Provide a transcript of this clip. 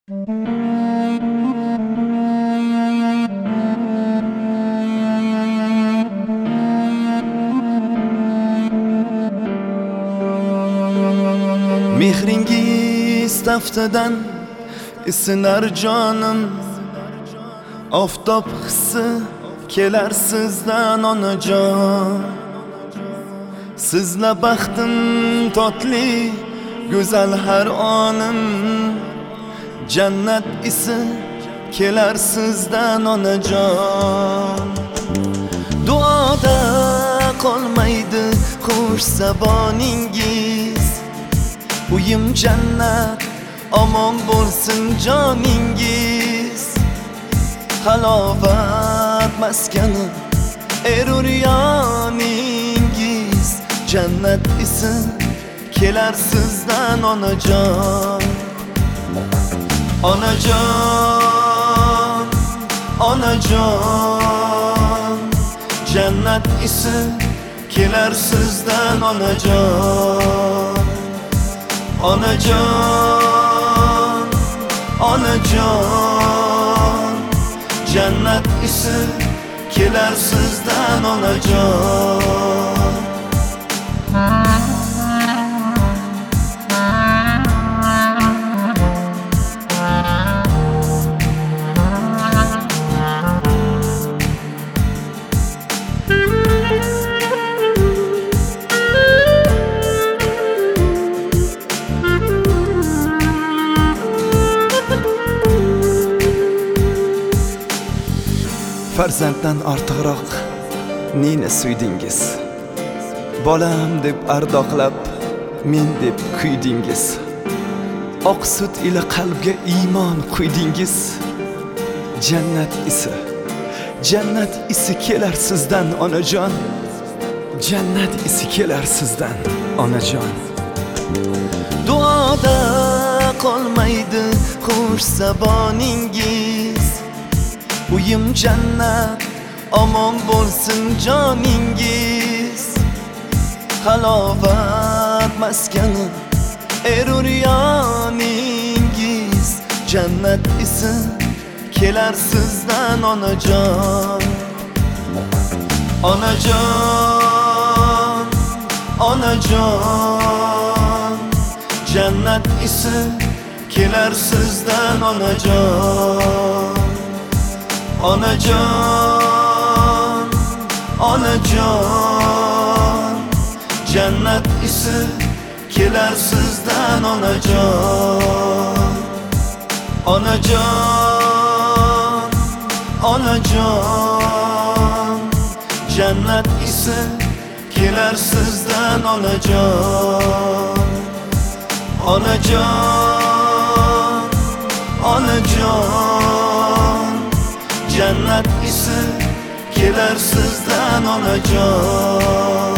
Mehringiz taftadan isinar jonim, oftob hissi kelar sizdan onajon. Sizla baxtim totli, go'zal har onim, jannat isi kelar sizdan onajon. Duoda qolmaydi xush zaboningiz, uyim jannat, omon bo'lsin joningiz. Halovat maskani eruryoningiz, jannat isi kelar sizdan onajon. Onajon, onajon, jannat isi kelar sizdan onajon. Onajon, onajon, jannat isi kelar sizdan onajon. Farzanddan ortiqroq neni suydingiz? Bolam deb ardoqlab, men deb kuydingiz. Oq sut ila qalbga iymon quydingiz. Jannat isi kelar sizdan onajon. Jannat isi kelar sizdan onajon. Duoda qolmaydi xush zaboningiz, uyim jannat, omon bo'lsin joningiz. Halovat maskani eruryoningiz, jannat isi kelar sizdan onajon. Onajon, onajon, jannat isi kelar sizdan onajon. Onajon, onajon, jannat isi kelar sizdan onajon. Onajon, onajon, jannat isi kelar sizdan onajon. Onajon, onajon, jannat isi kelar sizdan onajon.